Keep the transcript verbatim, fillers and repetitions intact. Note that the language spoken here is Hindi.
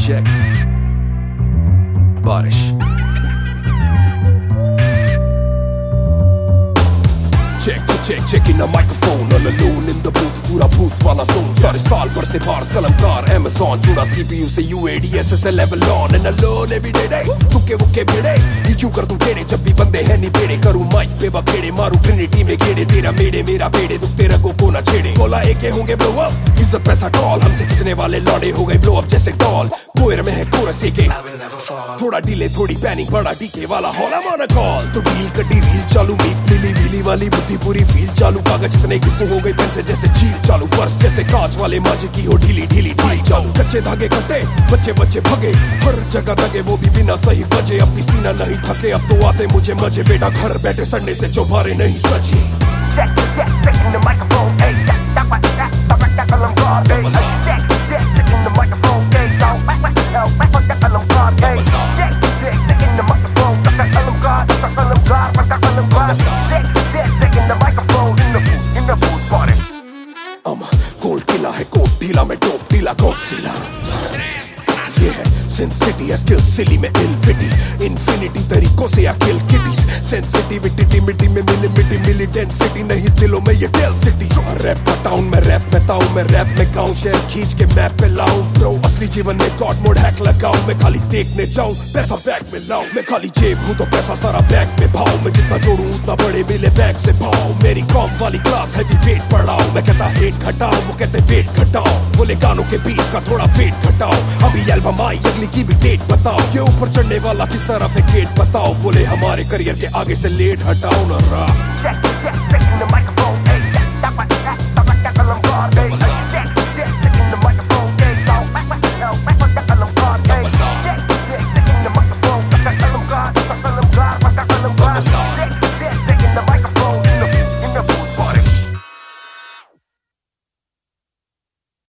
check. बारिश check check check check in the microphone all alone in the booth पूरा भूत वाला सोन सारे साल पर से बार्स कलमकार Amazon जुड़ा C P U से U A D S S L level on and alone every day day तुके वुके भिड़े ये क्यों कर दूं टेढ़े जब भी बंदे हैं नहीं बेड़े करूं माइक पे बखेड़े मारूं ट्रिनिटी में घेड़े तेरा मेरे मेरा बेड़े दुख तेरा को को ना छेड़े बोला एके होंगे ब्लो अप इज्जत पैसा टॉल हमसे खिंचने वाले लौड़े हो गए ब्लो अप जैसे टॉल कोयर में है कोरस के थोड़ा डीले थोड़ी पैनिक बड़ा डीके वाला hall I'm on a call तो डील कटी रील चालू मीक मिली मिली वाली बुद्धि पूरी फील चालू कागज इतने किस्मों हो गई पेन से जैसे झील चालू पर्स जैसे कांच वाले माजे की हो ढीली ढीली ढील चालू कच्चे धागे कटे बच्चे बच्चे भगे हर जगह दगे वो भी बिना सही वजह अब भी सीना नहीं थके अब तो आते मुझे मजे बेटा घर बैठे सड़ने से चौबारे नहीं सचे कोल्ड किला है कोट ढीला में टोप ढीला गॉडजिला ये है सिन सिटी है स्किल सिली में इनफिटी इन्फिनिटी तरीकों से या किल किटीज सेंसिटिविटी टिमिटी में मिली मिटी मिली डेंसिटी नहीं दिलों में ये डेल सिटी रैप का टाउन में रैप में ताऊं मैं रैप में गाऊं शहर खींच के मैप पे लाऊं ब्रो असली जीवन में गॉड मोड हैक लगाऊं मैं खाली देखने जाऊं पैसा बैग में लाऊं मैं खाली जेब हूं तो पैसा सारा बैग में भाऊं मैं जितना जोड़ूं उतना बड़े मिले बैग से भाऊं मेरी कॉम वाली क्लास हैवी वेट पढ़ाओ मैं कहता हेट घटाओ वो कहते वेट घटाओ बोले गानों के बीच का थोड़ा वेट घटाओ अभी एल्बम आई अगली की भी डेट बताओ ये ऊपर चढ़ने वाला किस तरफ है गेट बताओ बोले हमारे करियर के आगे से लेट हटाओ ना रहा